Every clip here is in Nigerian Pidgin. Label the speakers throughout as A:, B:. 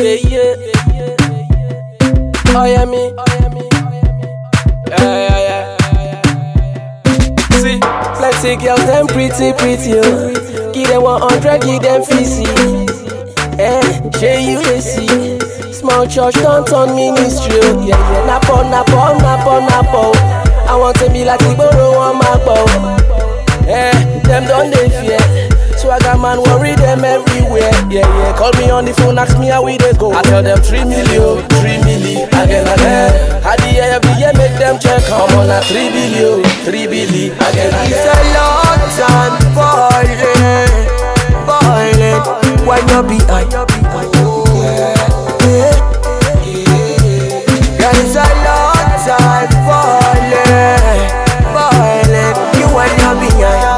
A: yeah. Oh yeah, me. Yeah. See, plenty girls, them pretty, oh. Give them 100, give them 50. Shey you dey see. Small church don't turn ministry. Yeah. Napo. I want to be like Igboro on my bow. Them don't they fear. Swagger man worry them everywhere. Yeah. Call me on the phone, ask me how we dey go. I tell them 3 million, again. At the end of the year, make them check. Come on, 3 billion, again.
B: It's a long time boiling. When you be high, yeah, it's a long time boiling. You when you be high.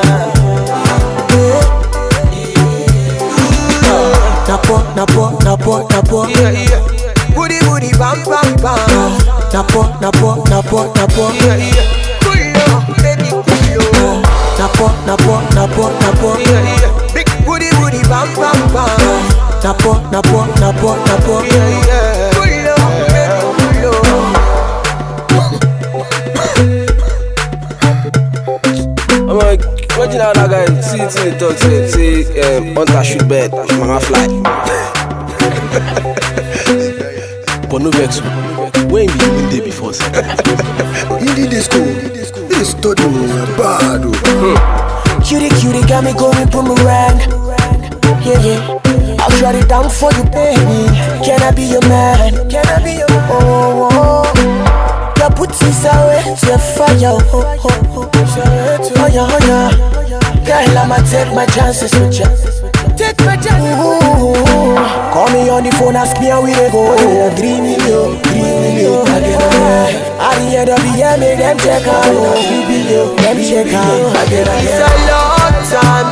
B: Napo. Yeah. Booty, bam. Napo. Yeah. Pull up, baby, pull up. Napo. Yeah. Big booty, bam. Napo. Yeah. Pull up, baby, pull up.
A: I'm like, imagine how that guy see the talk, say, hunter shoot bird, mama fly. But no vex, when be you been there before, sir?
C: You did this school. This study was bad.
B: Cutie, got me going boomerang. Yeah. I'll shut it down for you, baby. Can I be your man? Oh. Your booties are way to fire. Oh yeah. Girl, I'ma take my chances with you. Call me on the phone, ask me how we dey go. 3 million, again. At the end of the year, make them check out. 3 billion, let me check out. Again. It's a long time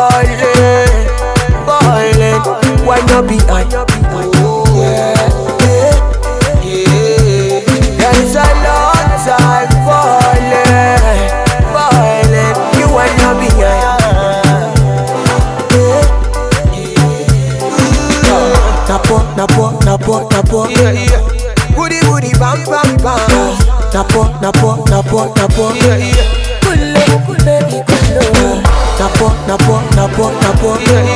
B: boiling. When you be high, yeah, it's a long time boiling. You when you be high. Napo. Yeah. Booty, bam. Napo. Yeah. Pull up, baby, pull up. Napo. Yeah.